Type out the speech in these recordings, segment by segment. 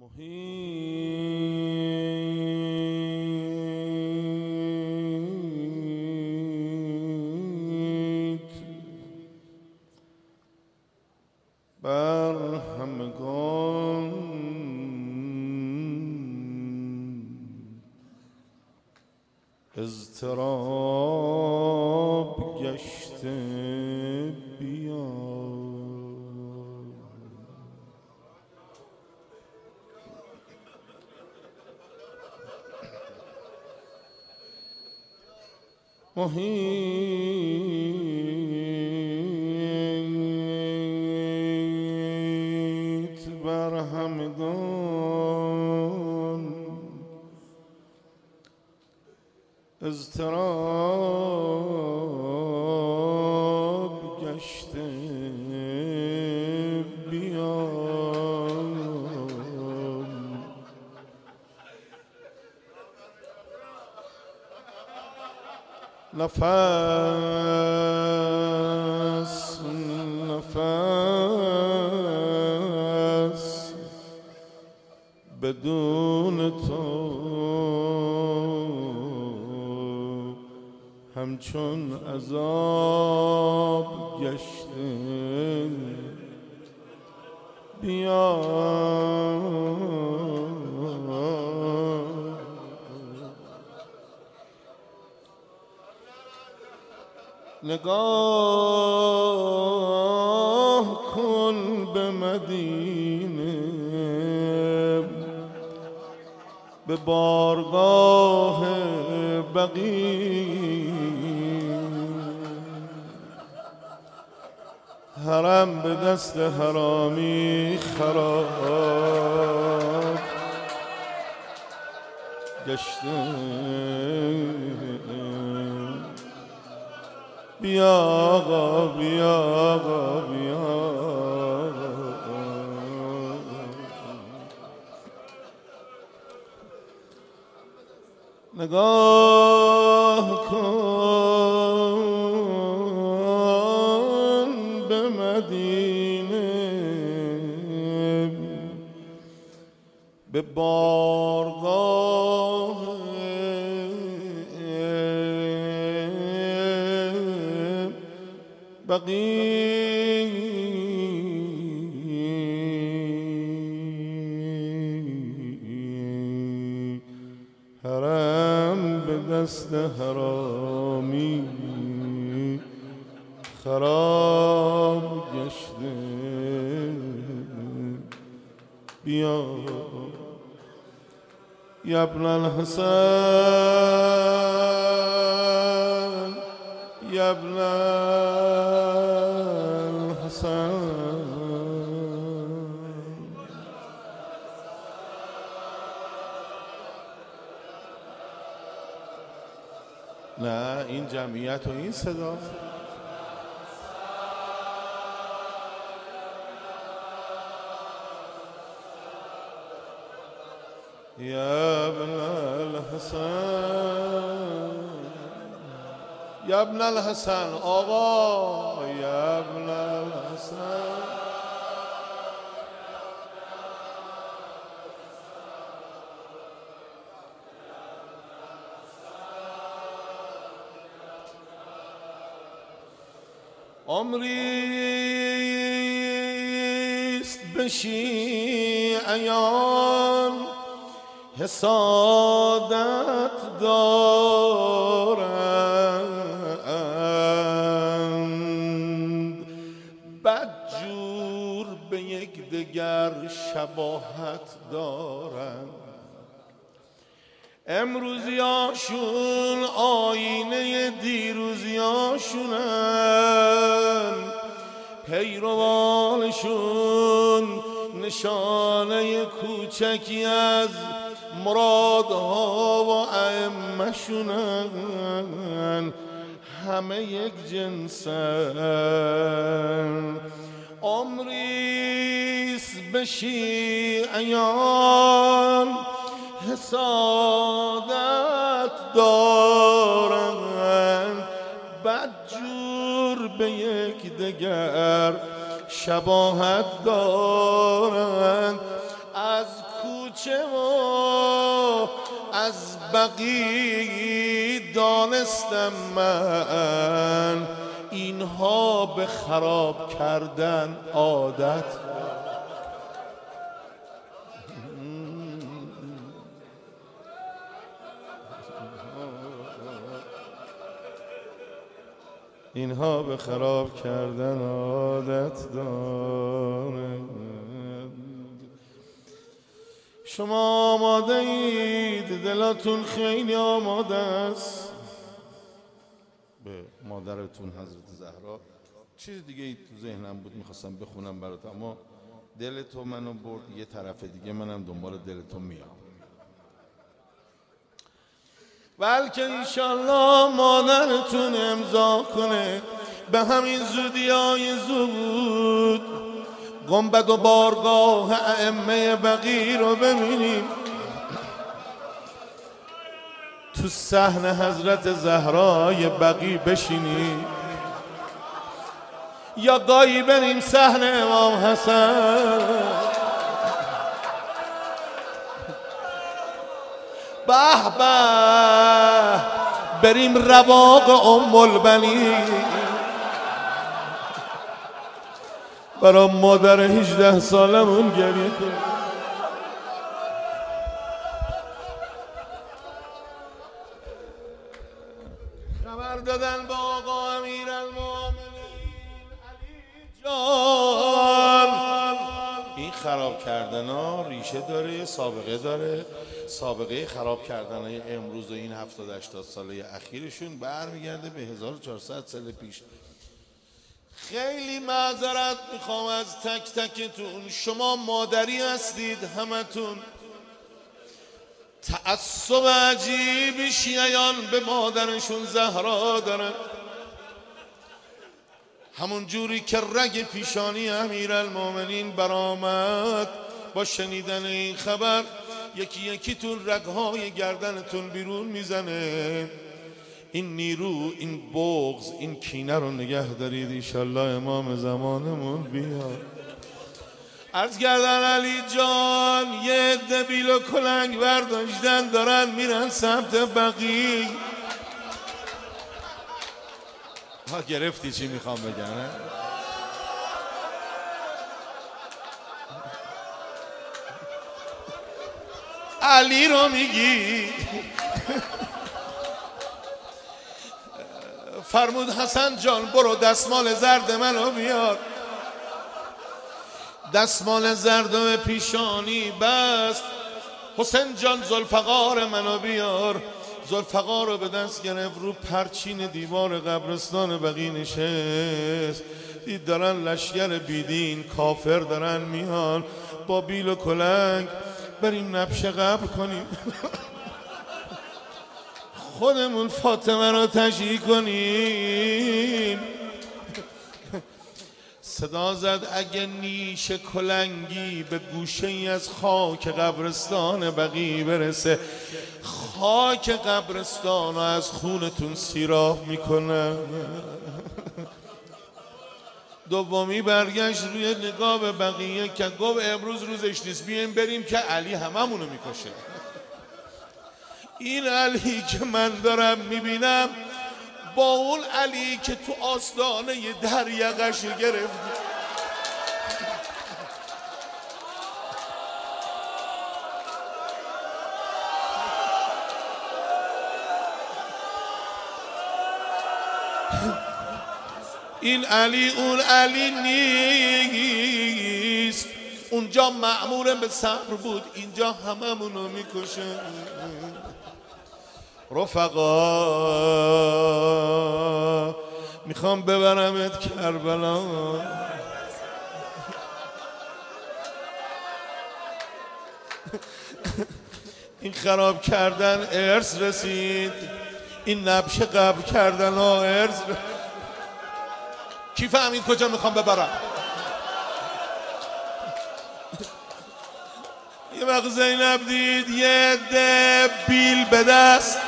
محیط بر همگان اضطراب گشته بیا محیط بر همگان اضطراب گشته بیام نفس نفس بدون تو همچون عذاب گشته بیام نگاه کن به مدینه به بارگاه بقیع حرم به دست حرامی خراب گشته بیا آقا بیا آقا بیا نگاه کن به مدینه به بارگاه بقیع حرم به دست حرامی خراب گشته بیا یا ابن الحسن یا ابن الحسن نه این جمعیت و این صدا یا ابن الحسن یا ابن الحسن آقا یا ابن الحسن عمریست به شیعیان حسادت دارند بدجور به یکدیگر شباهت دارند امروزیاشون آینه دیروزیاشونن پیروانشون نشانه کوچکی از مرادها و ائمه‌شونن همه یک جنسن عمریست به شیعیان حسادت دارند بدجور به یکدیگر شباهت دارند از کوچه و از بقی دانستم من، اینها به خراب کردن عادت. اینها به خراب کردن عادت داره. شما آماده اید؟ دلاتون خیلی آماده است؟ به مادرتون حضرت زهرا چیز دیگه ای تو ذهنم بود میخواستم بخونم برات، اما دل تو منو برد یه طرف دیگه، منم دنبال دل تو میام. بلکه انشالله مادرتون امضا کنه به همین زودیای زود گنبد و بارگاه ائمه بقی رو ببینیم، تو صحن حضرت زهرای بقی بشینیم، یا گاهی بریم صحن امام حسن. به به بریم رواق ام البنین، برای مادر 18 سالمون گریه کنیم. خبر دادن با آقا امیرالمومنین علی جان، این خراب کردن ها ریشه داره، سابقه داره. سابقه خراب کردن های امروز و این 70-80 ساله اخیرشون برمیگرده به 1400 سال پیش. خیلی معذرت میخوام از تک تکتون، شما مادری هستید همتون، تعصب عجیبی شیعیان به مادرشون زهرا دارن، همون جوری که رگ پیشانی امیرالمومنین برآمد با شنیدن این خبر، یکی یکیتون رگهای گردنتون بیرون میزنه. این نیرو، این بغض، این کینه رو نگه دارید، انشالله امام زمانمون بیاد. عرض کردن علی جان یه دبیل و کلنگ برداشتن دارن میرن سمت بقی. ها گرفتی چی میخوام بگم؟ علی رو میگی؟ فرمود حسن جان برو دستمال زرد منو بیار. دستمال زرد و پیشانی بست. حسین جان ذوالفقار منو بیار. ذوالفقار رو به دست گرفت، رو پرچین دیوار قبرستان بقی نشست. دید دارن لشگر بیدین کافر دارن میان با بیل و کلنگ. بریم نبش قبر کنیم خودمون فاطمه رو تشییع کنیم. صدا زد اگه نیش کلنگی به گوشه ای از خاک قبرستان بقی برسه، خاک قبرستان رو از خونتون سیراب میکنم. دومی برگشت روی نگاه به بقیه که گفت امروز روزش نیست، بیایم بریم که علی هممونو میکشه. این علی که من دارم میبینم با اون علی که تو آستانه در یقش گرفت. این علی اون علی نیست. اونجا مأمور به صبر بود، اینجا هممونو میکشه. رفقا میخوام ببرمت کربلا. این خراب کردن ارث رسید، این نبش قبر کردن ها ارث. کی فهمید کجا میخوام ببرم؟ یه وقت زینب دید یه عده بیل به دست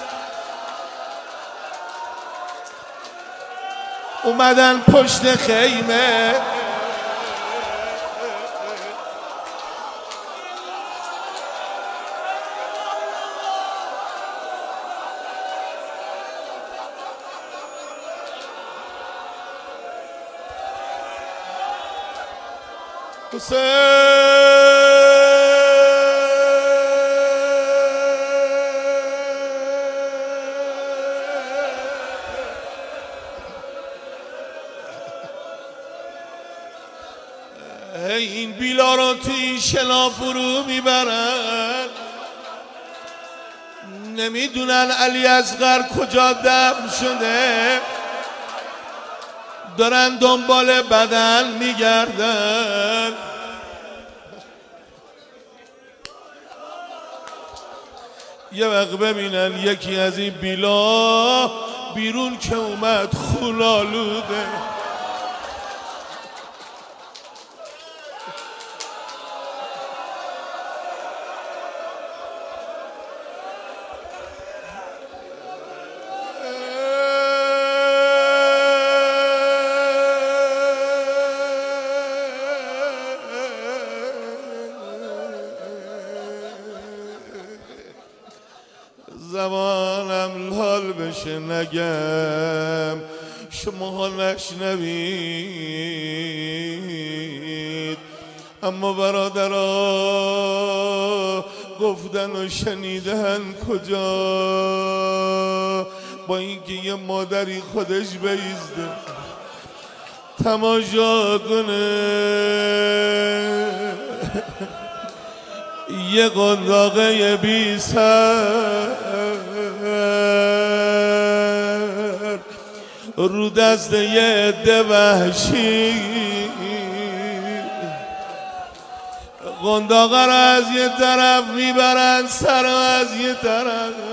اومدن پشت خیمه. این بیلا رو توی شنا فرو میبرن، نمیدونن علی اصغر کجا دفن شده، دارن دنبال بدن میگردن. یه وقت ببینن یکی از این بیلا بیرون که اومد خونالوده، زبانم لال بشه نگم شما نشنوید، اما برادرها گفتن و شنیدن کجا، با اینکه یه مادری خودش بیزده تماشا کنه یه قنداقه بی سر رو دست یه عده وحشی قنداقه رو از یه طرف میبرن، سر رو از یه طرف